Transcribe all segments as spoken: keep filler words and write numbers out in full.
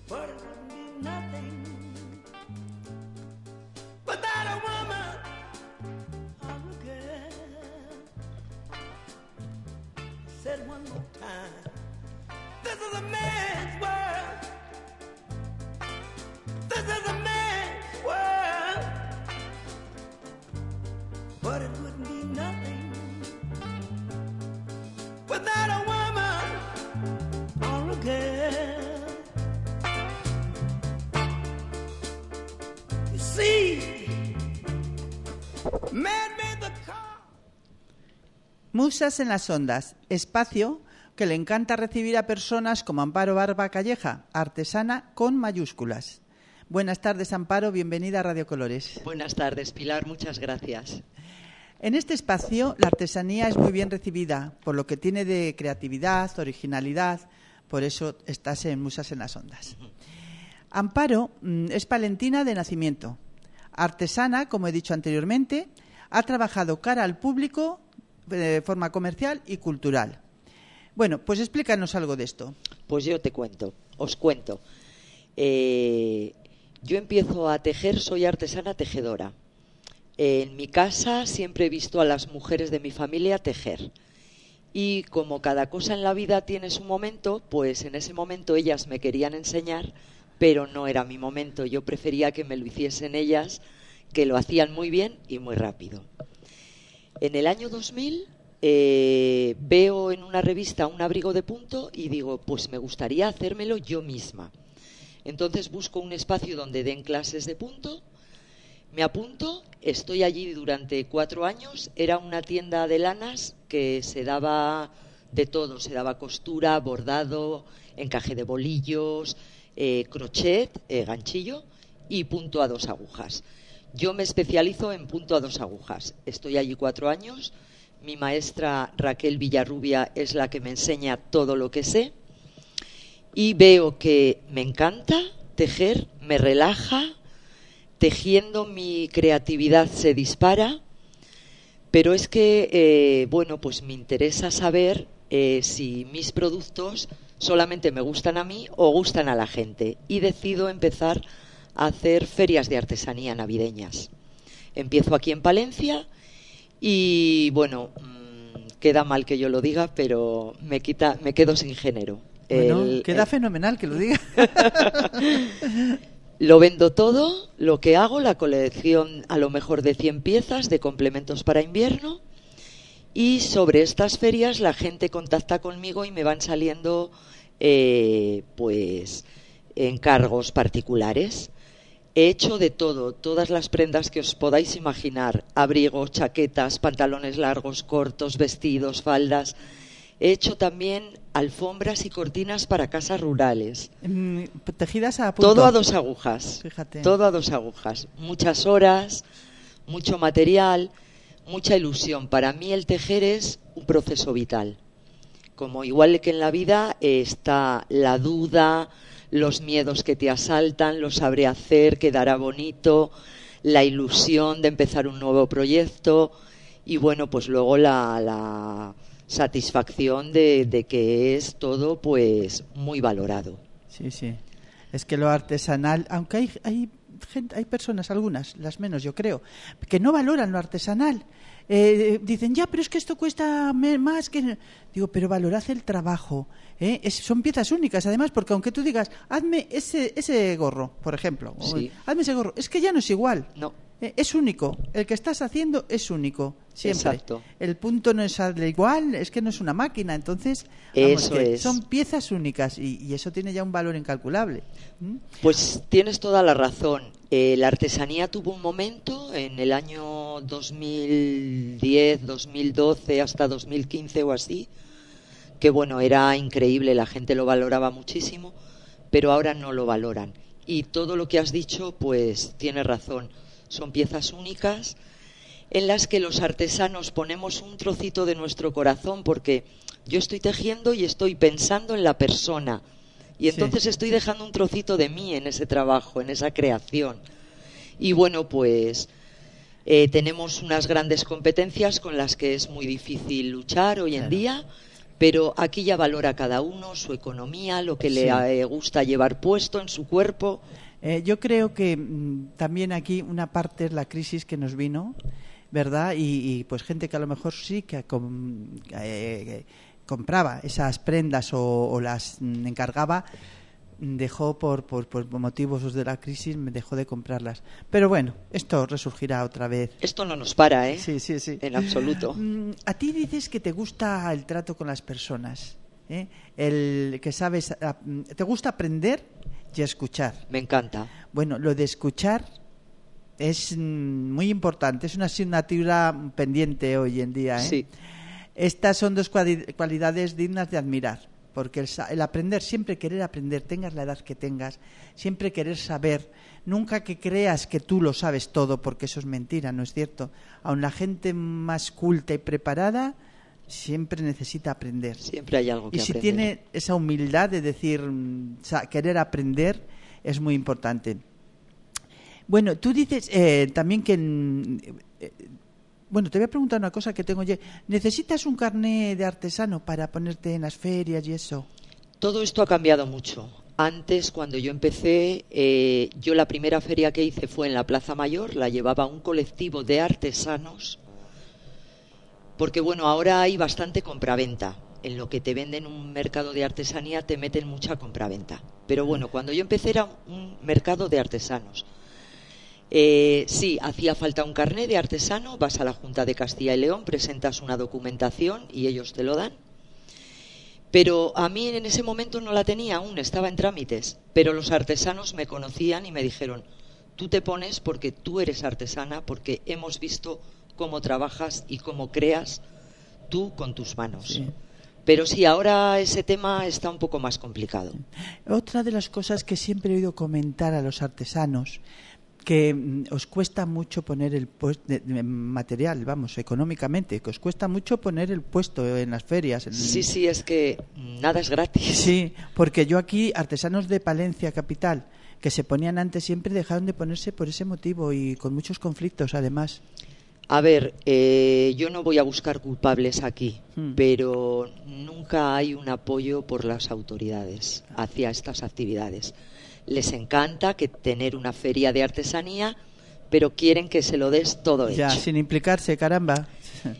but it wouldn't be nothing without a woman or a girl. I said one more time, this is a man's world. This is a man's world, but it wouldn't be nothing without a woman or a girl. You see, man made the car. Musas en las ondas, espacio que le encanta recibir a personas como Amparo Barba Calleja, artesana con mayúsculas. Buenas tardes, Amparo, bienvenida a Radio Colores. Buenas tardes, Pilar, muchas gracias. En este espacio la artesanía es muy bien recibida, por lo que tiene de creatividad, originalidad, por eso estás en Musas en las Ondas. Amparo mm, es palentina de nacimiento, artesana, como he dicho anteriormente, ha trabajado cara al público de forma comercial y cultural. Bueno, pues explícanos algo de esto. Pues yo te cuento, os cuento. Eh... Yo empiezo a tejer, soy artesana tejedora. En mi casa siempre he visto a las mujeres de mi familia tejer. Y como cada cosa en la vida tiene su momento, pues en ese momento ellas me querían enseñar, pero no era mi momento. Yo prefería que me lo hiciesen ellas, que lo hacían muy bien y muy rápido. En el año dos mil eh, veo en una revista un abrigo de punto y digo, pues me gustaría hacérmelo yo misma. Entonces busco un espacio donde den clases de punto, me apunto, estoy allí durante cuatro años, era una tienda de lanas que se daba de todo, se daba costura, bordado, encaje de bolillos, eh, crochet, eh, ganchillo y punto a dos agujas. Yo me especializo en punto a dos agujas, estoy allí cuatro años, mi maestra Raquel Villarrubia es la que me enseña todo lo que sé. Y veo que me encanta tejer, me relaja, tejiendo mi creatividad se dispara, pero es que, eh, bueno, pues me interesa saber eh, si mis productos solamente me gustan a mí o gustan a la gente. Y decido empezar a hacer ferias de artesanía navideñas. Empiezo aquí en Palencia y, bueno, mmm, queda mal que yo lo diga, pero me quita, me quedo sin género. Bueno, el, queda el... fenomenal que lo diga. Lo vendo todo, lo que hago, la colección a lo mejor de cien piezas de complementos para invierno, y sobre estas ferias la gente contacta conmigo y me van saliendo eh, pues encargos particulares. He hecho de todo, todas las prendas que os podáis imaginar, abrigos, chaquetas, pantalones largos, cortos, vestidos, faldas. He hecho también alfombras y cortinas para casas rurales. Tejidas a punto. Todo a dos agujas. Fíjate. Todo a dos agujas. Muchas horas, mucho material, mucha ilusión. Para mí el tejer es un proceso vital. Como igual que en la vida eh, está la duda, los miedos que te asaltan, lo sabré hacer, quedará bonito, la ilusión de empezar un nuevo proyecto y bueno, pues luego la... la satisfacción de, de que es todo pues muy valorado. Sí, sí. Es que lo artesanal, aunque hay hay gente, hay personas, algunas, las menos yo creo, que no valoran lo artesanal. Eh, dicen, ya, pero es que esto cuesta más que... Digo, pero valorad el trabajo. ¿eh? Es, son piezas únicas, además, porque aunque tú digas, hazme ese ese gorro, por ejemplo, sí. o, hazme ese gorro, es que ya no es igual. No. Eh, es único. El que estás haciendo es único. Siempre. Exacto. El punto no es igual, es que no es una máquina. Entonces, vamos, eso que es. son piezas únicas y, y eso tiene ya un valor incalculable. ¿Mm? Pues tienes toda la razón. Eh, la artesanía tuvo un momento en el año dos mil diez, dos mil doce, hasta dos mil quince o así, que bueno, era increíble, la gente lo valoraba muchísimo, pero ahora no lo valoran. Y todo lo que has dicho, pues tienes razón. Son piezas únicas en las que los artesanos ponemos un trocito de nuestro corazón, porque yo estoy tejiendo y estoy pensando en la persona y entonces sí. estoy dejando un trocito de mí en ese trabajo, en esa creación. Y bueno, pues eh, tenemos unas grandes competencias con las que es muy difícil luchar hoy en claro. día, pero aquí ya valora cada uno su economía, lo que Sí. le eh, gusta llevar puesto en su cuerpo. Eh, yo creo que mm, también aquí una parte es la crisis que nos vino, ¿verdad? Y, y, pues gente que a lo mejor sí que com, eh, compraba esas prendas o, o las mm, encargaba, dejó por, por, por motivos de la crisis, me dejó de comprarlas. Pero bueno, esto resurgirá otra vez. Esto no nos para, ¿eh? Sí, sí, sí. En absoluto. Mm, A ti dices que te gusta el trato con las personas, ¿eh? El que sabes, a- te gusta aprender y escuchar. Me encanta. Bueno, lo de escuchar es mm, muy importante, es una asignatura pendiente hoy en día, ¿eh? Sí. Estas son dos cuali- cualidades dignas de admirar, porque el, sa- el aprender, siempre querer aprender, tengas la edad que tengas, siempre querer saber, nunca que creas que tú lo sabes todo, porque eso es mentira, ¿no es cierto? Aun la gente más culta y preparada siempre necesita aprender. Siempre hay algo que Y si aprender. tiene esa humildad de decir, mm, sa- querer aprender, es muy importante. Bueno, tú dices eh, también que... mm, eh, bueno, te voy a preguntar una cosa que tengo yo. ¿Necesitas un carné de artesano para ponerte en las ferias y eso? Todo esto ha cambiado mucho. Antes, cuando yo empecé, eh, yo la primera feria que hice fue en la Plaza Mayor, la llevaba un colectivo de artesanos, porque bueno, ahora hay bastante compraventa. En lo que te venden un mercado de artesanía te meten mucha compraventa. Pero bueno, cuando yo empecé era un mercado de artesanos. Eh, sí, hacía falta un carné de artesano, vas a la Junta de Castilla y León, presentas una documentación y ellos te lo dan. Pero a mí en ese momento no la tenía aún, estaba en trámites. Pero los artesanos me conocían y me dijeron, tú te pones porque tú eres artesana, porque hemos visto cómo trabajas y cómo creas tú con tus manos. Sí. Pero sí, ahora ese tema está un poco más complicado. Otra de las cosas que siempre he oído comentar a los artesanos, que mm, os cuesta mucho poner el puesto de, de material, vamos, económicamente, que os cuesta mucho poner el puesto en las ferias. en- Sí, sí, es que nada es gratis. Sí, porque yo aquí, artesanos de Palencia capital, que se ponían antes, siempre dejaron de ponerse por ese motivo y con muchos conflictos además. A ver, eh, yo no voy a buscar culpables aquí, Hmm. pero nunca hay un apoyo por las autoridades hacia estas actividades. Les encanta que tener una feria de artesanía, pero quieren que se lo des todo Ya, hecho. sin implicarse, caramba.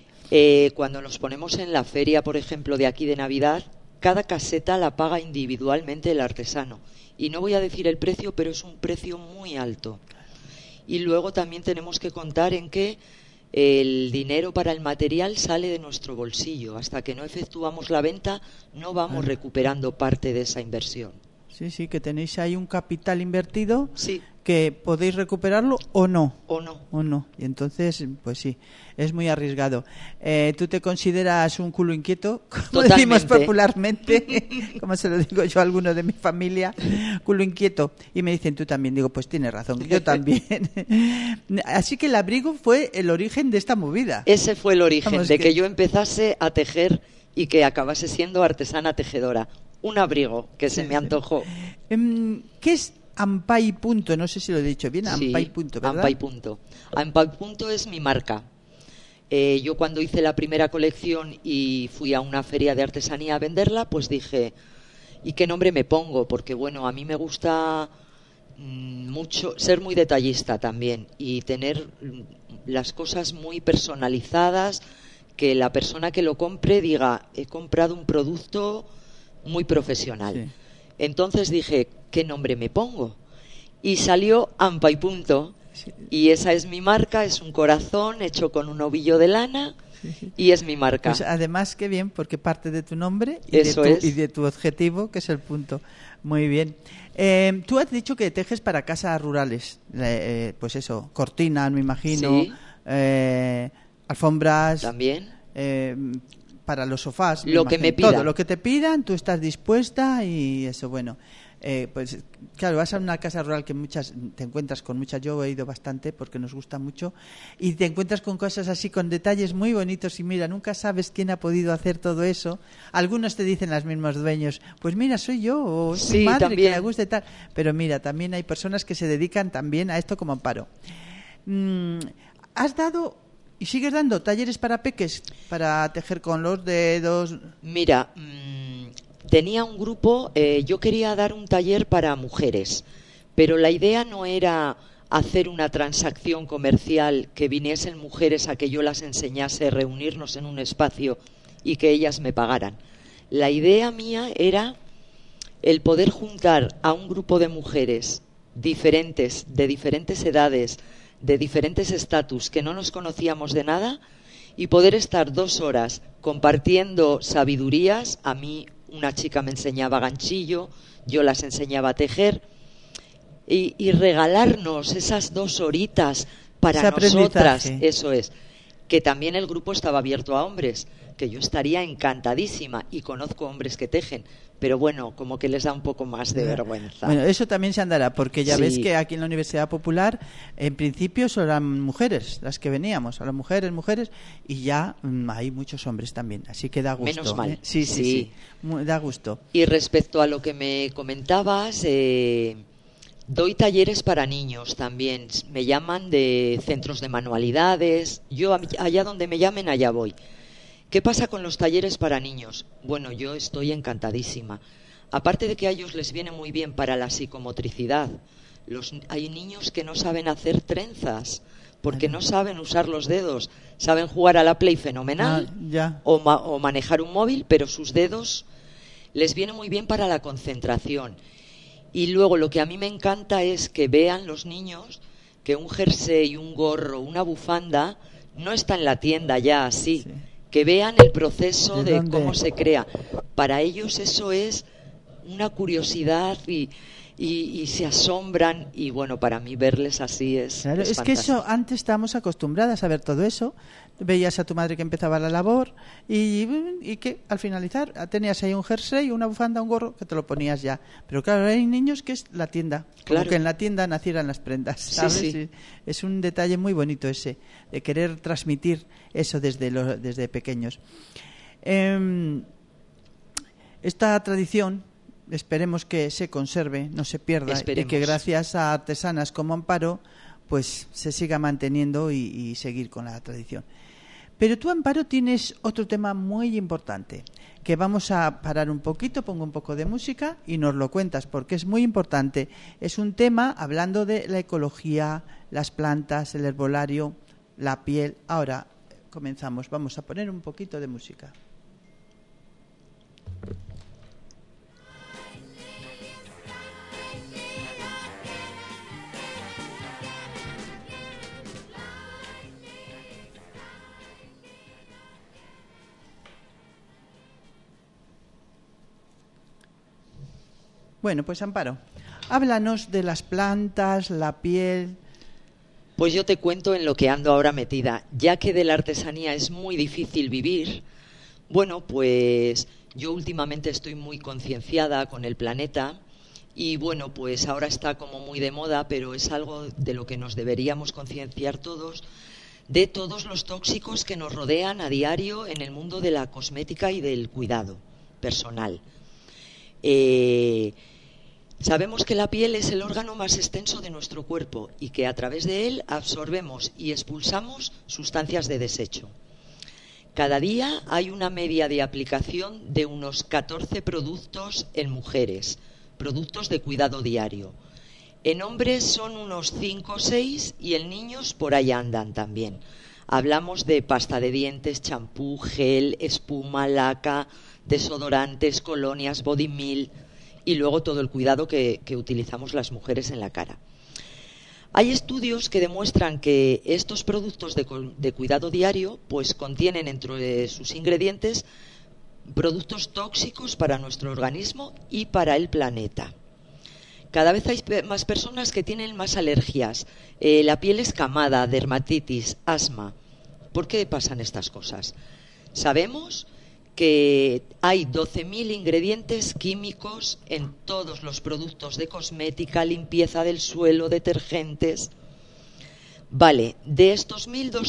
Eh, cuando nos ponemos en la feria, por ejemplo, de aquí de Navidad, cada caseta la paga individualmente el artesano. Y no voy a decir el precio, pero es un precio muy alto. Y luego también tenemos que contar en que el dinero para el material sale de nuestro bolsillo. Hasta que no efectuamos la venta, no vamos Ah. recuperando parte de esa inversión. Sí, sí, que tenéis ahí un capital invertido Sí, que podéis recuperarlo o no. o no. O no. Y entonces, pues sí, es muy arriesgado. Eh, ¿Tú te consideras un culo inquieto? Como decimos Totalmente. popularmente, como se lo digo yo a alguno de mi familia, culo inquieto. Y me dicen, tú también. Digo, pues tienes razón, yo también. Así que el abrigo fue el origen de esta movida. Ese fue el origen Vamos, de que- que yo empezase a tejer y que acabase siendo artesana tejedora. Un abrigo que se Sí, me sí. antojó. Em, ¿Qué es Ampai Punto? No sé si lo he dicho bien, Sí, Ampai Punto, ¿verdad? Ampai Punto. Ampai Punto es mi marca. Eh, yo cuando hice la primera colección y fui a una feria de artesanía a venderla, pues dije, ¿y qué nombre me pongo? Porque bueno, a mí me gusta mm, mucho ser muy detallista también y tener mm, las cosas muy personalizadas, que la persona que lo compre diga, he comprado un producto muy profesional. Sí. Entonces dije, ¿qué nombre me pongo? Y salió Ampai Punto. Sí. Y esa es mi marca, es un corazón hecho con un ovillo de lana y es mi marca. Pues además, qué bien, porque parte de tu nombre y, Eso de, tu, es. y de tu objetivo, que es el punto. Muy bien. Eh, tú has dicho que tejes para casas rurales. Eh, eh, pues eso, cortinas, me imagino, Sí. eh, alfombras, También. eh, para los sofás. Lo que imagino. me pidan. Todo lo que te pidan, tú estás dispuesta y eso, bueno. Eh, pues claro, vas a una casa rural que muchas te encuentras con muchas, yo he ido bastante porque nos gusta mucho y te encuentras con cosas así, con detalles muy bonitos y mira, nunca sabes quién ha podido hacer todo eso. Algunos te dicen los mismos dueños, pues mira, soy yo o es Sí, mi madre también. que le gusta y tal, pero mira, también hay personas que se dedican también a esto como Amparo. Mm, has dado ¿Y sigues dando talleres para peques, para tejer con los dedos? Mira, mmm, tenía un grupo, eh, yo quería dar un taller para mujeres, pero la idea no era hacer una transacción comercial, que viniesen mujeres a que yo las enseñase, reunirnos en un espacio y que ellas me pagaran. La idea mía era el poder juntar a un grupo de mujeres diferentes, de diferentes edades, de diferentes estatus, que no nos conocíamos de nada, y poder estar dos horas compartiendo sabidurías. A mí una chica me enseñaba ganchillo, yo las enseñaba a tejer, y, y regalarnos esas dos horitas para nosotras. Eso es, que también el grupo estaba abierto a hombres, que yo estaría encantadísima, y conozco hombres que tejen, pero bueno, como que les da un poco más de vergüenza. Bueno, eso también se andará, porque ya Sí. ves que aquí en la Universidad Popular, en principio solo eran mujeres las que veníamos, a las mujeres, mujeres, y ya mmm, hay muchos hombres también, así que da gusto. Menos mal. ¿eh? Sí, sí, sí, Sí. Muy, da gusto. Y respecto a lo que me comentabas, eh, doy talleres para niños también. Me llaman de centros de manualidades. Yo allá donde me llamen, allá voy. ¿Qué pasa con los talleres para niños? Bueno, yo estoy encantadísima. Aparte de que a ellos les viene muy bien para la psicomotricidad. Los, hay niños que no saben hacer trenzas porque no saben usar los dedos. Saben jugar a la Play fenomenal, Ah, ya. o, ma- o manejar un móvil, pero sus dedos les viene muy bien para la concentración. Y luego lo que a mí me encanta es que vean los niños que un jersey, un gorro, una bufanda no está en la tienda ya así. Sí. Que vean el proceso ¿De de dónde? cómo se crea. Para ellos eso es una curiosidad, y, y, y se asombran, y bueno, para mí verles así es Claro, es es que eso, fantástico. antes estábamos acostumbradas a ver todo eso. Veías a tu madre que empezaba la labor y, y que al finalizar tenías ahí un jersey, una bufanda, un gorro, que te lo ponías ya. Pero claro, hay niños que es la tienda, como Claro. que en la tienda nacieran las prendas, Sí, ¿sabes? sí. Sí. Es un detalle muy bonito ese, de querer transmitir eso desde, lo- desde pequeños. Em, esta tradición, esperemos que se conserve, no se pierda, Esperemos. y que gracias a artesanas como Amparo pues se siga manteniendo y, y seguir con la tradición. Pero tú, Amparo, tienes otro tema muy importante, que vamos a parar un poquito, pongo un poco de música y nos lo cuentas, porque es muy importante. Es un tema hablando de la ecología, las plantas, el herbolario, la piel. Ahora comenzamos, vamos a poner un poquito de música. Bueno, pues Amparo, háblanos de las plantas, la piel. Pues yo te cuento en lo que ando ahora metida. Ya que de la artesanía es muy difícil vivir, bueno, pues yo últimamente estoy muy concienciada con el planeta, y bueno, pues ahora está como muy de moda, pero es algo de lo que nos deberíamos concienciar todos, de todos los tóxicos que nos rodean a diario en el mundo de la cosmética y del cuidado personal. Eh, sabemos que la piel es el órgano más extenso de nuestro cuerpo y que a través de él absorbemos y expulsamos sustancias de desecho. Cada día hay una media de aplicación de unos catorce productos en mujeres, productos de cuidado diario. En hombres son unos cinco o seis, y en niños por ahí andan también. Hablamos de pasta de dientes, champú, gel, espuma, laca, desodorantes, colonias, body milk, y luego todo el cuidado que, que utilizamos las mujeres en la cara. Hay estudios que demuestran que estos productos de, de cuidado diario pues contienen entre sus ingredientes productos tóxicos para nuestro organismo y para el planeta. Cada vez hay más personas que tienen más alergias, eh, la piel escamada, dermatitis, asma. ¿Por qué pasan estas cosas? Sabemos que hay doce mil ingredientes químicos en todos los productos de cosmética, limpieza del suelo, detergentes. Vale, de estos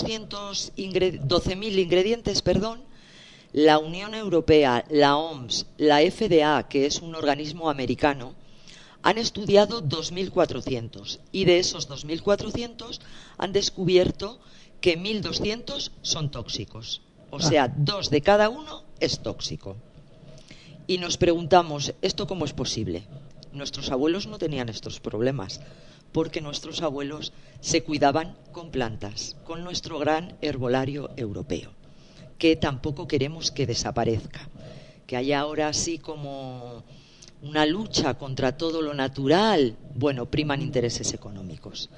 doce mil ingredientes, perdón, la Unión Europea, la O M S, la F D A, que es un organismo americano, han estudiado dos mil cuatrocientos, y de esos dos mil cuatrocientos han descubierto que mil doscientos son tóxicos. O sea, dos de cada uno es tóxico. Y nos preguntamos, ¿esto cómo es posible? Nuestros abuelos no tenían estos problemas, porque nuestros abuelos se cuidaban con plantas, con nuestro gran herbolario europeo, que tampoco queremos que desaparezca, que haya ahora así como una lucha contra todo lo natural. Bueno, priman intereses económicos.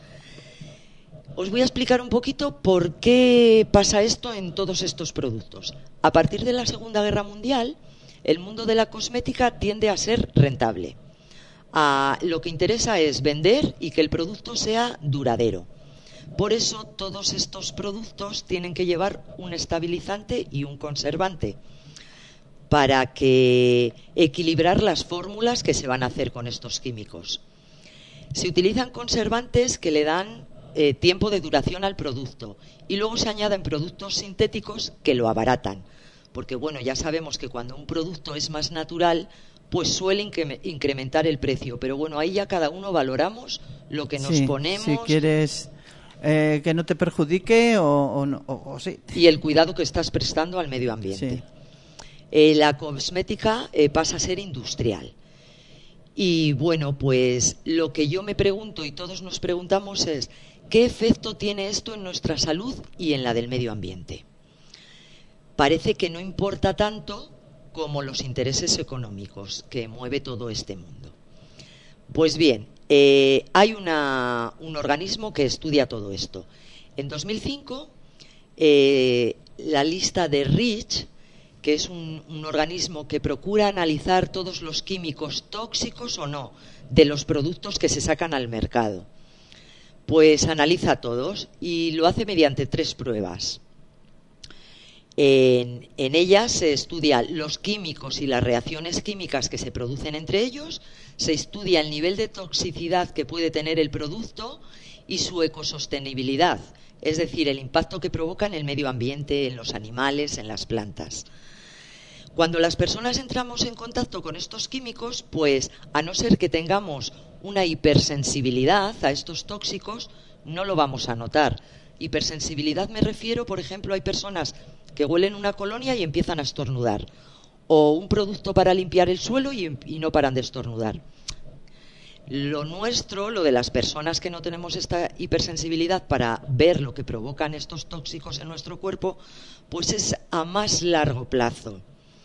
Os voy a explicar un poquito por qué pasa esto en todos estos productos. A partir de la Segunda Guerra Mundial, el mundo de la cosmética tiende a ser rentable. A, lo que interesa es vender y que el producto sea duradero. Por eso todos estos productos tienen que llevar un estabilizante y un conservante para que equilibrar las fórmulas que se van a hacer con estos químicos. Se utilizan conservantes que le dan eh, tiempo de duración al producto y luego se añaden productos sintéticos que lo abaratan. Porque bueno, ya sabemos que cuando un producto es más natural, pues suele incre- incrementar el precio. Pero bueno, ahí ya cada uno valoramos lo que nos sí, ponemos. Si quieres eh, que no te perjudique o, o, no, o, o sí. Y el cuidado que estás prestando al medio ambiente. Sí. Eh, la cosmética eh, pasa a ser industrial. Y bueno, pues lo que yo me pregunto y todos nos preguntamos es, ¿qué efecto tiene esto en nuestra salud y en la del medio ambiente? Parece que no importa tanto como los intereses económicos que mueve todo este mundo. Pues bien, eh, hay una, un organismo que estudia todo esto. En dos mil cinco, eh, la lista de REACH, que es un, un organismo que procura analizar todos los químicos tóxicos o no de los productos que se sacan al mercado, pues analiza todos y lo hace mediante tres pruebas. En, en ellas se estudia los químicos y las reacciones químicas que se producen entre ellos, se estudia el nivel de toxicidad que puede tener el producto y su ecosostenibilidad, es decir, el impacto que provoca en el medio ambiente, en los animales, en las plantas. Cuando las personas entramos en contacto con estos químicos, pues a no ser que tengamos una hipersensibilidad a estos tóxicos, no lo vamos a notar. Hipersensibilidad me refiero, por ejemplo, hay personas que huelen una colonia y empiezan a estornudar, o un producto para limpiar el suelo y, y no paran de estornudar. Lo nuestro, lo de las personas que no tenemos esta hipersensibilidad para ver lo que provocan estos tóxicos en nuestro cuerpo, pues es a más largo plazo.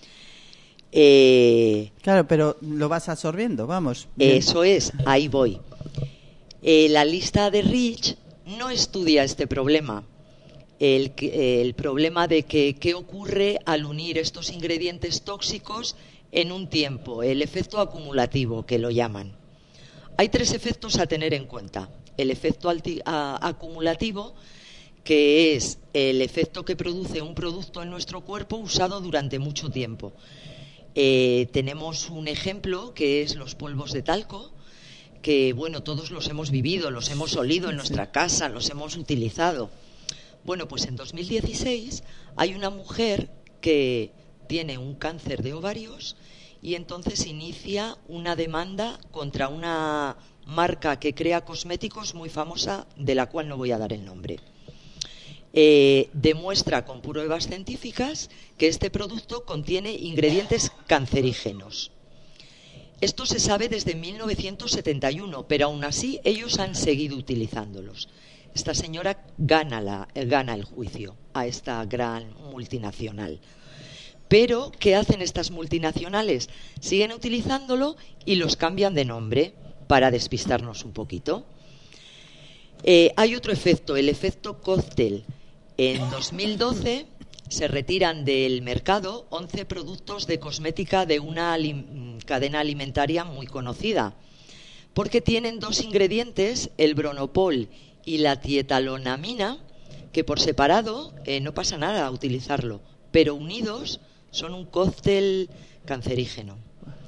Eh, claro, pero lo vas absorbiendo, vamos. Bien. Eso es, ahí voy. Eh, la lista de REACH no estudia este problema. El, el problema de que qué ocurre al unir estos ingredientes tóxicos en un tiempo, el efecto acumulativo que lo llaman. Hay tres efectos a tener en cuenta. El efecto alti, a, acumulativo, que es el efecto que produce un producto en nuestro cuerpo usado durante mucho tiempo. Eh, tenemos un ejemplo que es los polvos de talco, que bueno, todos los hemos vivido, los hemos olido en nuestra casa, los hemos utilizado. Bueno, pues en dos mil dieciséis hay una mujer que tiene un cáncer de ovarios y entonces inicia una demanda contra una marca que crea cosméticos muy famosa, de la cual no voy a dar el nombre. Eh, demuestra con pruebas científicas que este producto contiene ingredientes cancerígenos. Esto se sabe desde mil novecientos setenta y uno, pero aún así ellos han seguido utilizándolos. Esta señora gana, la, gana el juicio a esta gran multinacional. Pero, ¿qué hacen estas multinacionales? Siguen utilizándolo y los cambian de nombre para despistarnos un poquito. Eh, hay otro efecto, el efecto cóctel. En dos mil doce se retiran del mercado once productos de cosmética de una alim- cadena alimentaria muy conocida, porque tienen dos ingredientes, el Bronopol y la tietalonamina, que por separado eh, no pasa nada a utilizarlo, pero unidos son un cóctel cancerígeno.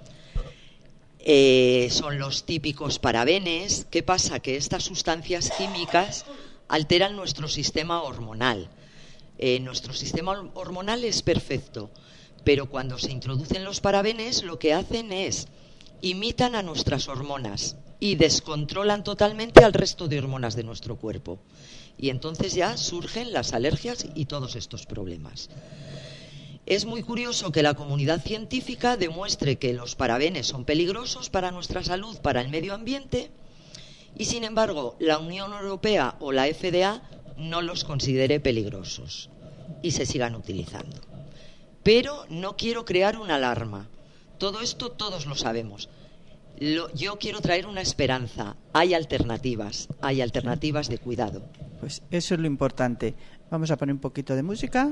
Eh, son los típicos parabenes. ¿Qué pasa? Que estas sustancias químicas alteran nuestro sistema hormonal. Eh, nuestro sistema hormonal es perfecto, pero cuando se introducen los parabenes lo que hacen es imitan a nuestras hormonas y descontrolan totalmente al resto de hormonas de nuestro cuerpo. Y entonces ya surgen las alergias y todos estos problemas. Es muy curioso que la comunidad científica demuestre que los parabenes son peligrosos para nuestra salud, para el medio ambiente, y sin embargo la Unión Europea o la F D A no los considere peligrosos y se sigan utilizando. Pero no quiero crear una alarma. Todo esto todos lo sabemos. Lo, yo quiero traer una esperanza. Hay alternativas, hay alternativas de cuidado. Pues eso es lo importante. Vamos a poner un poquito de música.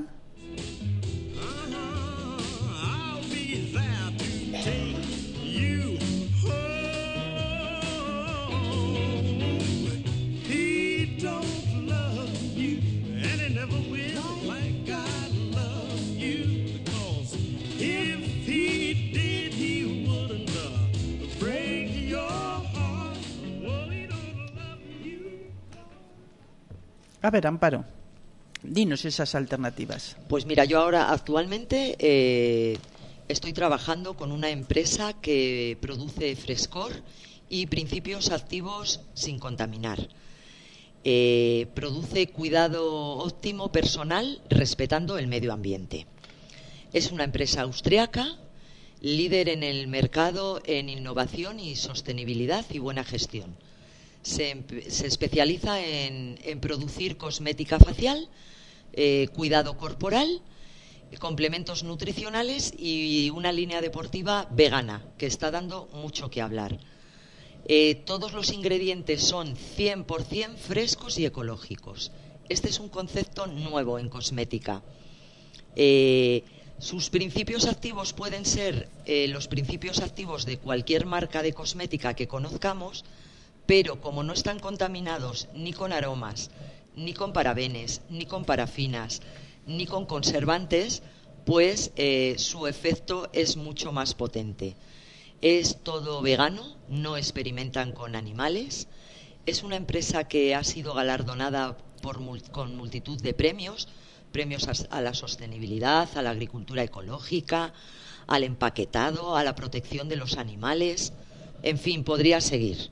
A ver, Amparo, dinos esas alternativas. Pues mira, yo ahora actualmente eh, estoy trabajando con una empresa que produce frescor y principios activos sin contaminar. Eh, produce cuidado óptimo personal respetando el medio ambiente. Es una empresa austriaca, líder en el mercado en innovación y sostenibilidad y buena gestión. Se, se especializa en, en producir cosmética facial, eh, cuidado corporal, complementos nutricionales y una línea deportiva vegana, que está dando mucho que hablar. Eh, todos los ingredientes son cien por ciento frescos y ecológicos. Este es un concepto nuevo en cosmética. Eh, sus principios activos pueden ser eh, los principios activos de cualquier marca de cosmética que conozcamos, pero como no están contaminados ni con aromas, ni con parabenes, ni con parafinas, ni con conservantes, pues eh, su efecto es mucho más potente. Es todo vegano, no experimentan con animales. Es una empresa que ha sido galardonada por, con multitud de premios, premios a, a la sostenibilidad, a la agricultura ecológica, al empaquetado, a la protección de los animales. En fin, podría seguir.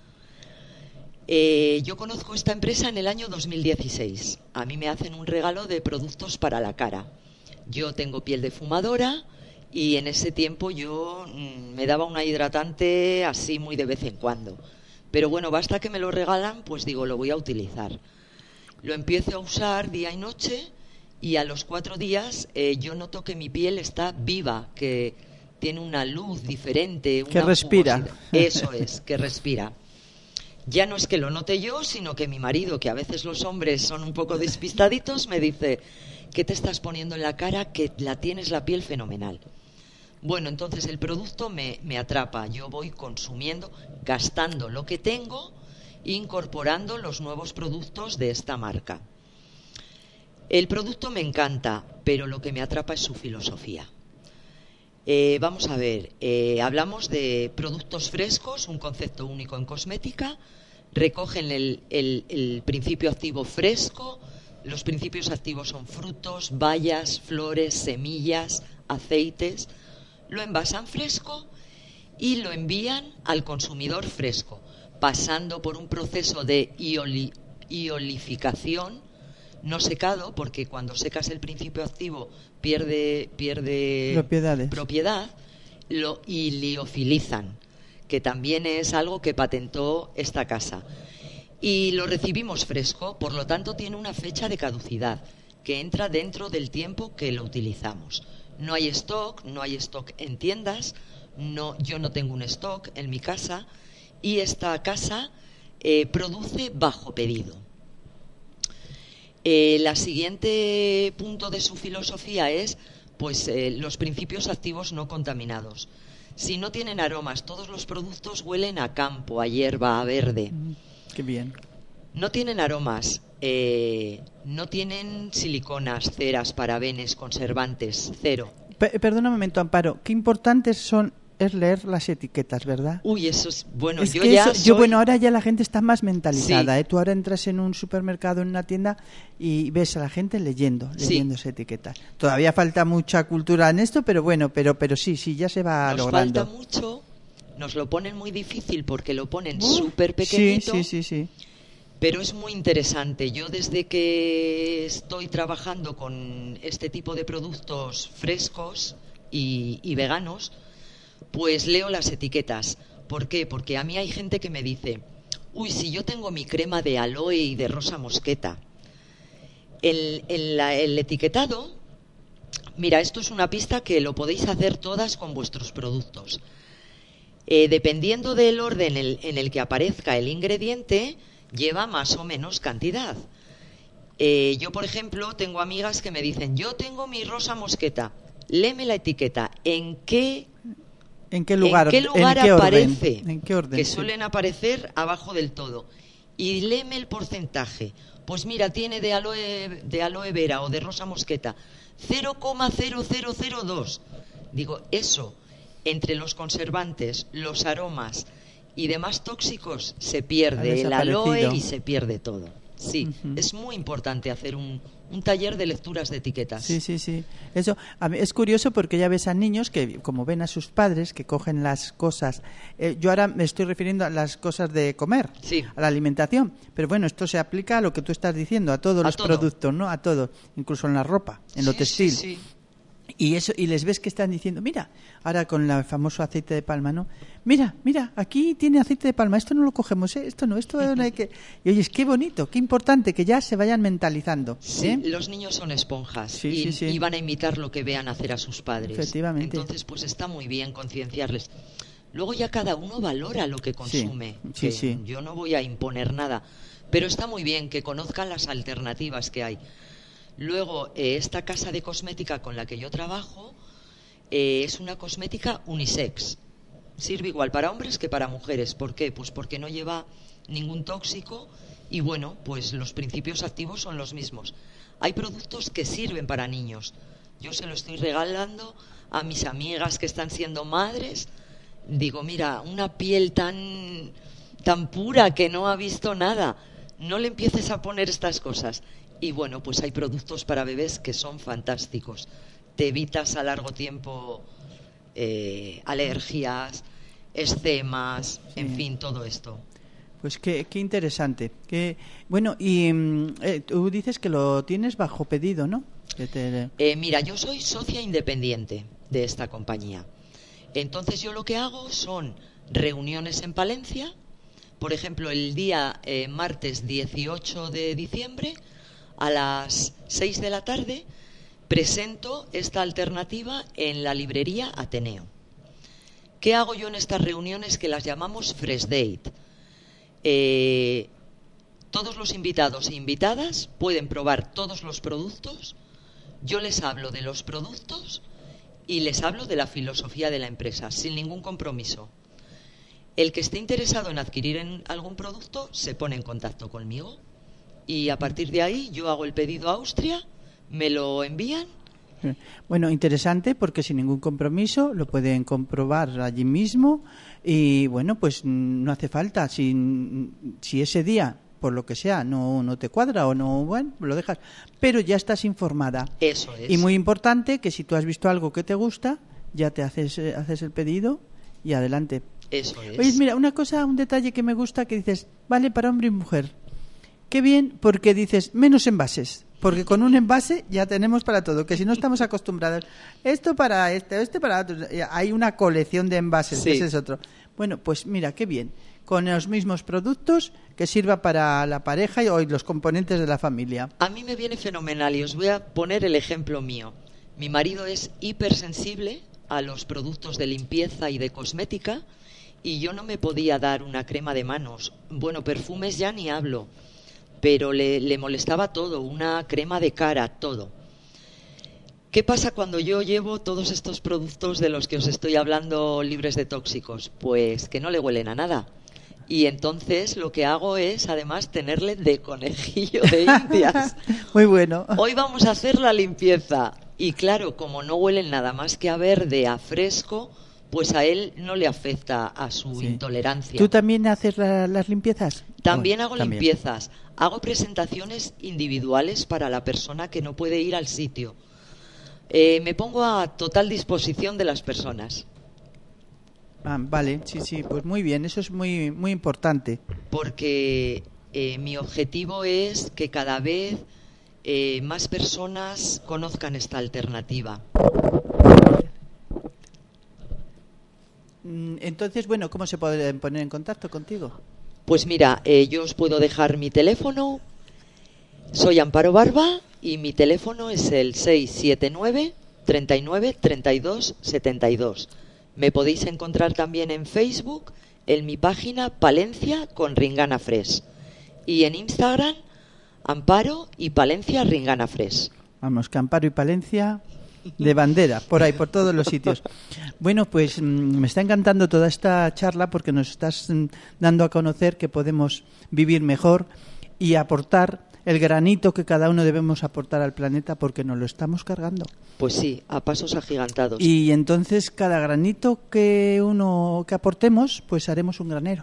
Eh, yo conozco esta empresa en el año dos mil dieciséis. A mí me hacen un regalo de productos para la cara. Yo tengo piel de fumadora y en ese tiempo yo mmm, me daba una hidratante así muy de vez en cuando. Pero bueno, basta que me lo regalan, pues digo, lo voy a utilizar. Lo empiezo a usar día y noche y a los cuatro días eh, yo noto que mi piel está viva, que tiene una luz diferente. Una que respira. Jugosidad. Eso es, que respira. Ya no es que lo note yo, sino que mi marido, que a veces los hombres son un poco despistaditos, me dice: ¿qué te estás poniendo en la cara? Que la tienes la piel fenomenal. Bueno, entonces el producto me, me atrapa. Yo voy consumiendo, gastando lo que tengo, incorporando los nuevos productos de esta marca. El producto me encanta, pero lo que me atrapa es su filosofía. Eh, vamos a ver, eh, hablamos de productos frescos, un concepto único en cosmética. Recogen el, el, el principio activo fresco. Los principios activos son frutos, bayas, flores, semillas, aceites. Lo envasan fresco y lo envían al consumidor fresco, pasando por un proceso de ioli, iolificación, no secado, porque cuando secas el principio activo pierde, pierde Propiedades. propiedad, lo iliofilizan, que también es algo que patentó esta casa. Y lo recibimos fresco, por lo tanto tiene una fecha de caducidad que entra dentro del tiempo que lo utilizamos. No hay stock, no hay stock en tiendas, no, yo no tengo un stock en mi casa y esta casa eh, produce bajo pedido. Eh, la siguiente punto de su filosofía es pues eh, los principios activos no contaminados. Si no tienen aromas, todos los productos huelen a campo, a hierba, a verde. Mm, qué bien. No tienen aromas, eh, no tienen siliconas, ceras, parabenes, conservantes, cero. P- perdona un momento, Amparo. Qué importantes son es leer las etiquetas, ¿verdad? Uy, eso es bueno. Es yo que ya eso, soy... yo bueno, ahora ya la gente está más mentalizada. Sí. ¿eh? Tú ahora entras en un supermercado, en una tienda y ves a la gente leyendo, leyendo Sí. esas etiquetas. Todavía falta mucha cultura en esto, pero bueno, pero pero sí, sí, ya se va Nos logrando. falta mucho, Nos lo ponen muy difícil porque lo ponen Uh, súper pequeñito. Sí, sí, sí, sí. Pero es muy interesante. Yo desde que estoy trabajando con este tipo de productos frescos y, y veganos, pues leo las etiquetas. ¿Por qué? Porque a mí hay gente que me dice, uy, si yo tengo mi crema de aloe y de rosa mosqueta. El, el, la- el etiquetado, mira, esto es una pista que lo podéis hacer todas con vuestros productos. Eh, dependiendo del orden en el, en el que aparezca el ingrediente, lleva más o menos cantidad. Eh, yo, por ejemplo, tengo amigas que me dicen, yo tengo mi rosa mosqueta, léeme la etiqueta, ¿en qué, ¿En qué lugar, ¿en qué lugar en qué aparece? orden? ¿En qué orden? Que Sí. suelen aparecer abajo del todo. Y léeme el porcentaje. Pues mira, tiene de aloe, de aloe vera o de rosa mosqueta cero coma cero cero cero dos. Digo, eso, entre los conservantes, los aromas y demás tóxicos, se Ha pierde el aloe desaparecido. y se pierde todo. Sí, Ujú. es muy importante hacer un, un taller de lecturas de etiquetas. Sí, sí, sí. Eso a mí es curioso porque ya ves a niños que, como ven a sus padres, que cogen las cosas. Eh, yo ahora me estoy refiriendo a las cosas de comer, Sí. a la alimentación. Pero bueno, esto se aplica a lo que tú estás diciendo, a todos A los todo. productos, ¿no? A todo, incluso en la ropa, en lo Sí, textil. sí, sí. Y eso, y les ves que están diciendo, mira, ahora con el famoso aceite de palma, ¿no? Mira, mira, aquí tiene aceite de palma, esto no lo cogemos, ¿eh? Esto no, esto no hay que... Y oyes, qué bonito, qué importante que ya se vayan mentalizando. Sí, ¿eh? los niños son esponjas Sí, y, sí, sí. y van a imitar lo que vean hacer a sus padres. Efectivamente. Entonces, pues está muy bien concienciarles. Luego ya cada uno valora lo que consume. sí, que sí. Yo no voy a imponer nada, pero está muy bien que conozcan las alternativas que hay. Luego, eh, esta casa de cosmética con la que yo trabajo eh, es una cosmética unisex. Sirve igual para hombres que para mujeres. ¿Por qué? Pues porque no lleva ningún tóxico y bueno, pues los principios activos son los mismos. Hay productos que sirven para niños. Yo se lo estoy regalando a mis amigas que están siendo madres. Digo, mira, una piel tan, tan pura que no ha visto nada. No le empieces a poner estas cosas. Y bueno, pues hay productos para bebés que son fantásticos. Te evitas a largo tiempo eh, alergias, escemas, Sí. en fin, todo esto. Pues qué, qué interesante. Qué, bueno, y mm, eh, tú dices que lo tienes bajo pedido, ¿no? Que te- Eh, mira, yo soy socia independiente de esta compañía. Entonces yo lo que hago son reuniones en Palencia. Por ejemplo, el día eh, martes dieciocho de diciembre a las seis de la tarde presento esta alternativa en la librería Ateneo. ¿Qué hago yo en estas reuniones que las llamamos Fresh Date? Eh, todos los invitados e invitadas pueden probar todos los productos. Yo les hablo de los productos y les hablo de la filosofía de la empresa, sin ningún compromiso. El que esté interesado en adquirir en algún producto se pone en contacto conmigo y a partir de ahí yo hago el pedido a Austria, me lo envían. Bueno, interesante porque sin ningún compromiso lo pueden comprobar allí mismo y bueno, pues mm, no hace falta. Si, si ese día, por lo que sea, no, no te cuadra o no, bueno, lo dejas. Pero ya estás informada. Eso es. Y muy importante que si tú has visto algo que te gusta, ya te haces, eh, haces el pedido y adelante. Eso es. Oye, mira, una cosa, un detalle que me gusta que dices, vale para hombre y mujer. Qué bien, porque dices, menos envases. Porque con un envase ya tenemos para todo. Que si no estamos acostumbrados, esto para este, este para otro. Hay una colección de envases, Sí. ese es otro. Bueno, pues mira, qué bien. Con los mismos productos que sirva para la pareja y hoy los componentes de la familia. A mí me viene fenomenal y os voy a poner el ejemplo mío. Mi marido es hipersensible a los productos de limpieza y de cosmética y yo no me podía dar una crema de manos. Bueno, perfumes ya ni hablo, pero le, le molestaba todo, una crema de cara, todo. ¿Qué pasa cuando yo llevo todos estos productos de los que os estoy hablando libres de tóxicos? Pues que no le huelen a nada. Y entonces lo que hago es, además, tenerle de conejillo de indias. Muy bueno. Hoy vamos a hacer la limpieza. Y claro, como no huelen nada más que a verde, a fresco, pues a él no le afecta a su Sí. intolerancia. ¿Tú también haces la- las limpiezas? También Bueno, hago también. limpiezas. Hago presentaciones individuales para la persona que no puede ir al sitio. Eh, me pongo a total disposición de las personas. Ah, vale, sí, sí, pues muy bien, eso es muy, muy importante. Porque eh, mi objetivo es que cada vez eh, más personas conozcan esta alternativa. Entonces, bueno, ¿cómo se pueden poner en contacto contigo? Pues mira, eh, yo os puedo dejar mi teléfono. Soy Amparo Barba y mi teléfono es el seis siete nueve, treinta y nueve, treinta y dos, setenta y dos. Me podéis encontrar también en Facebook, en mi página Palencia con Ringana Fresh. Y en Instagram, Amparo y Palencia Ringana Fresh. Vamos, que Amparo y Palencia de bandera, por ahí, por todos los sitios. Bueno, pues me está encantando toda esta charla porque nos estás dando a conocer que podemos vivir mejor y aportar el granito que cada uno debemos aportar al planeta porque nos lo estamos cargando. Pues sí, a pasos agigantados. Y entonces cada granito que uno que aportemos, pues haremos un granero.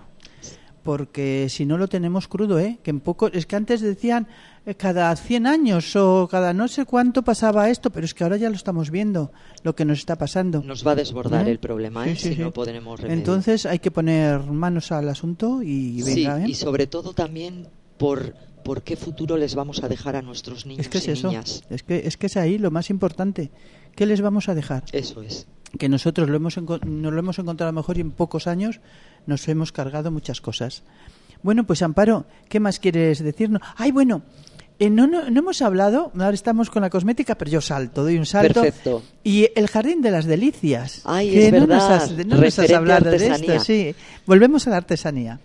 Porque si no lo tenemos crudo, ¿eh? Que en poco, es que antes decían eh, cada cien años o cada no sé cuánto pasaba esto, pero es que ahora ya lo estamos viendo, lo que nos está pasando. Nos va a desbordar ¿Eh? el problema, sí, ¿eh? sí, si sí. no podemos remedio. Entonces hay que poner manos al asunto y venga, sí, ¿eh? y sobre todo también por, por qué futuro les vamos a dejar a nuestros niños es que es y eso, niñas. Es que, es que es ahí lo más importante. ¿Qué les vamos a dejar? Eso es. Que nosotros lo hemos enco- nos lo hemos encontrado mejor y en pocos años nos hemos cargado muchas cosas. Bueno, pues Amparo, ¿qué más quieres decirnos? Ay, bueno, eh, no, no, no hemos hablado, ahora estamos con la cosmética, pero yo salto, doy un salto. Perfecto. Y el Jardín de las Delicias. Ay, que es no verdad, nos has, no nos has referente hablado de artesanía. esto, sí. Volvemos a la artesanía.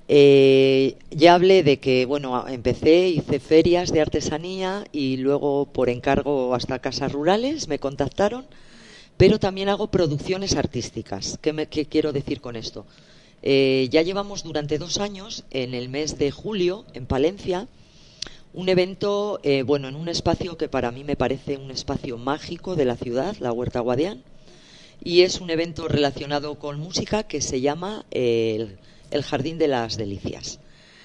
Eh, ya hablé de que, bueno, empecé, hice ferias de artesanía y luego por encargo hasta casas rurales me contactaron, pero también hago producciones artísticas. ¿Qué, me, qué quiero decir con esto? Eh, ya llevamos durante dos años, en el mes de julio, en Palencia, un evento, eh, bueno, en un espacio que para mí me parece un espacio mágico de la ciudad, la Huerta Guadián, y es un evento relacionado con música que se llama eh, el, el Jardín de las Delicias.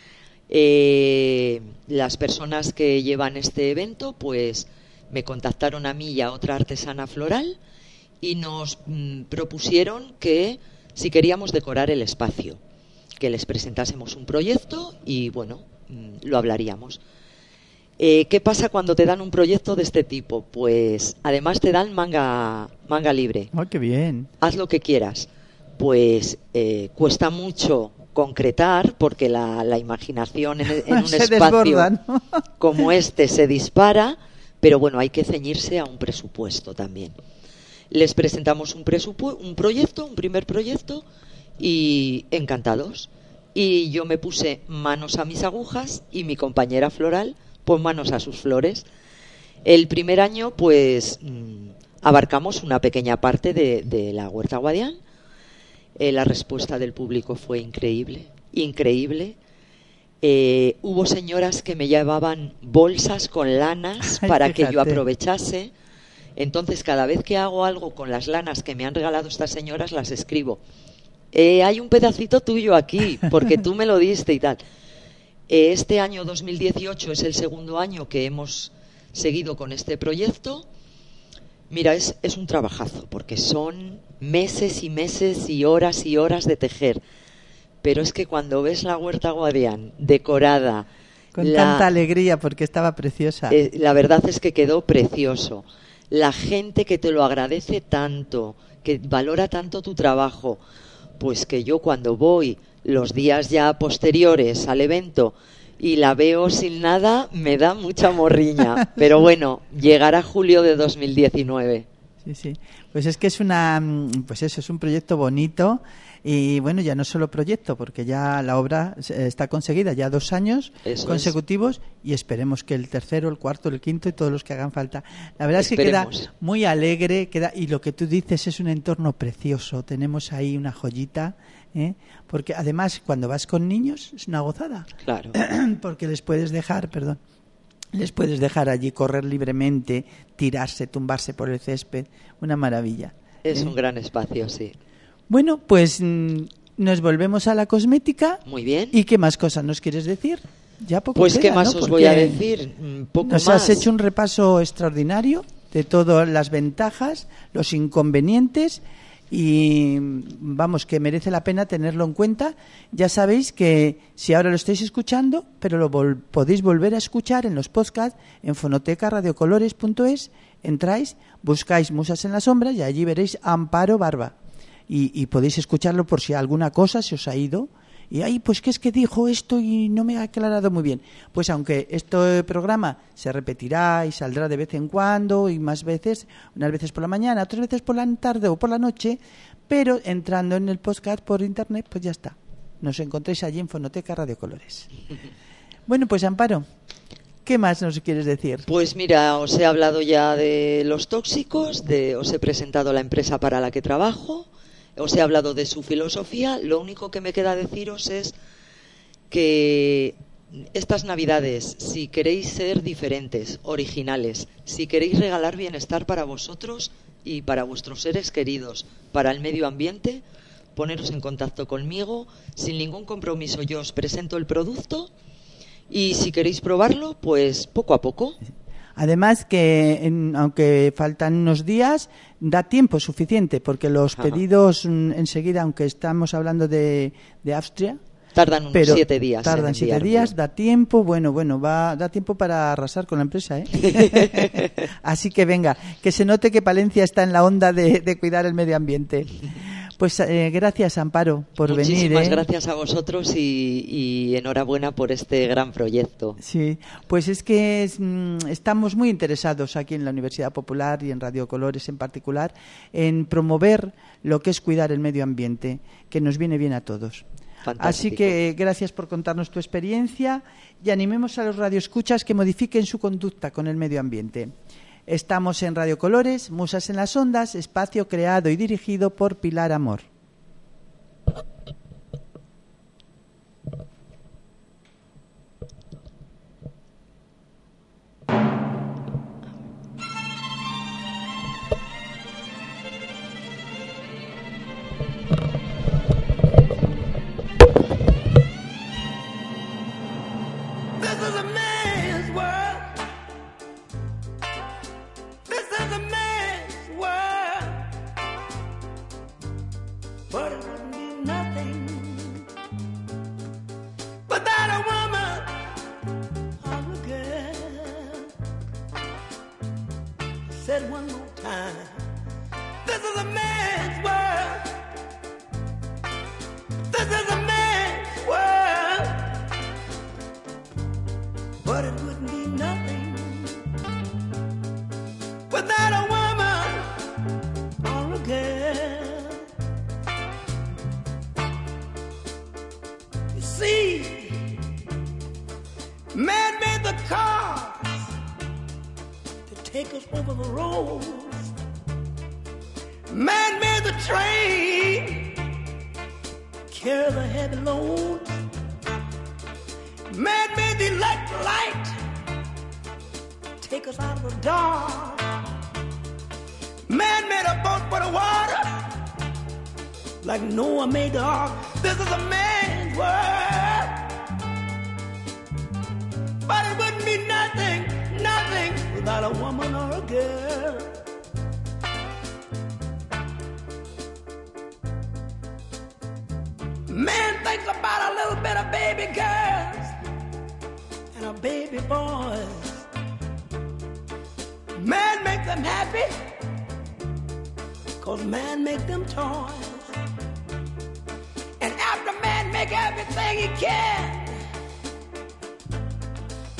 Eh, las personas que llevan este evento, pues me contactaron a mí y a otra artesana floral y nos mm, propusieron que si queríamos decorar el espacio, que les presentásemos un proyecto y, bueno, mm, lo hablaríamos. Eh, ¿Qué pasa cuando te dan un proyecto de este tipo? Pues además te dan manga, manga libre. ¡Oh, qué bien! Haz lo que quieras. Pues eh, cuesta mucho concretar porque la, la imaginación en, en un Se espacio desborda, ¿no? como este se dispara, pero bueno, hay que ceñirse a un presupuesto también. Les presentamos un, presupu- un proyecto, un primer proyecto, y encantados. Y yo me puse manos a mis agujas y mi compañera floral pues manos a sus flores. El primer año pues mmm, abarcamos una pequeña parte de, de la Huerta Guadián. Eh, la respuesta del público fue increíble, increíble. Eh, hubo señoras que me llevaban bolsas con lanas Ay, para fíjate. que yo aprovechase. Entonces, cada vez que hago algo con las lanas que me han regalado estas señoras, las escribo. Eh, hay un pedacito tuyo aquí, porque tú me lo diste y tal. Eh, este año dos mil dieciocho es el segundo año que hemos seguido con este proyecto. Mira, es, es un trabajazo, porque son meses y meses y horas y horas de tejer. Pero es que cuando ves la Huerta Guadián decorada... Con la, tanta alegría, porque estaba preciosa. Eh, la verdad es que quedó precioso. La gente que te lo agradece tanto, que valora tanto tu trabajo, pues que yo cuando voy los días ya posteriores al evento y la veo sin nada, me da mucha morriña. Pero bueno, llegará julio de dos mil diecinueve. Sí, sí. Pues es que es una, pues eso, es un proyecto bonito y bueno, ya no solo proyecto, porque ya la obra está conseguida, ya dos años Eso consecutivos es. Y esperemos que el tercero, el cuarto, el quinto y todos los que hagan falta. La verdad Esperemos. es que queda muy alegre, queda y lo que tú dices es un entorno precioso. Tenemos ahí una joyita, ¿eh? Porque además cuando vas con niños es una gozada. Claro. Porque les puedes dejar, perdón. Les puedes dejar allí correr libremente, tirarse, tumbarse por el césped. Una maravilla. Es ¿eh? un gran espacio, sí. Bueno, pues mmm, nos volvemos a la cosmética. Muy bien. ¿Y qué más cosas nos quieres decir? Ya poco Pues queda, qué más ¿no? os Porque voy a decir. Poco nos más. has hecho un repaso extraordinario de todas las ventajas, los inconvenientes y vamos, que merece la pena tenerlo en cuenta. Ya sabéis que si ahora lo estáis escuchando, pero lo vol- podéis volver a escuchar en los podcasts en fonoteca radiocolores punto es, entráis, buscáis Musas en las sombras y allí veréis Amparo Barba y, y podéis escucharlo por si alguna cosa se os ha ido y ay, pues que es que dijo esto y no me ha aclarado muy bien. Pues aunque este programa se repetirá y saldrá de vez en cuando y más veces, unas veces por la mañana, otras veces por la tarde o por la noche, pero entrando en el podcast por internet, pues ya está. Nos encontréis allí en Fonoteca Radio Colores. Bueno, pues Amparo, ¿qué más nos quieres decir? Pues mira, os he hablado ya de los tóxicos, de, os he presentado la empresa para la que trabajo, os he hablado de su filosofía. Lo único que me queda deciros es que estas Navidades, si queréis ser diferentes, originales, si queréis regalar bienestar para vosotros y para vuestros seres queridos, para el medio ambiente, poneros en contacto conmigo. Sin ningún compromiso yo os presento el producto y si queréis probarlo, pues poco a poco. Además que, en, aunque faltan unos días, da tiempo suficiente, porque los Ajá. pedidos mm, enseguida, aunque estamos hablando de, de Austria, Tardan unos pero siete días. Tardan en siete enviarlo. días, da tiempo, bueno, bueno, va, da tiempo para arrasar con la empresa, ¿eh? Así que venga, que se note que Palencia está en la onda de, de cuidar el medio ambiente. Pues eh, gracias, Amparo, por Muchísimas venir. ¿eh? gracias a vosotros y, y enhorabuena por este gran proyecto. Sí, pues es que es, mm, estamos muy interesados aquí en la Universidad Popular y en Radio Colores en particular en promover lo que es cuidar el medio ambiente, que nos viene bien a todos. Fantástico. Así que gracias por contarnos tu experiencia y animemos a los radioescuchas que modifiquen su conducta con el medio ambiente. Estamos en Radio Colores, Musas en las Ondas, espacio creado y dirigido por Pilar Amor. This is a man's world. This is a man's world. But it wouldn't be nothing without a woman or a girl. Said one more time. This is a man's world. This is a man's world. But it wouldn't be nothing without a woman or a girl. You see, man made the cars to take us over the roads. Man made the train carry the heavy loads. Man made the electric light take us out of the dark. Man made a boat for the water like Noah made the ark. This is a man's world. But it wouldn't be nothing, nothing without a woman or a girl. Man thinks about a little bit of baby girls and a baby boys. Man make them happy, cause man make them toys. And after man make everything he can,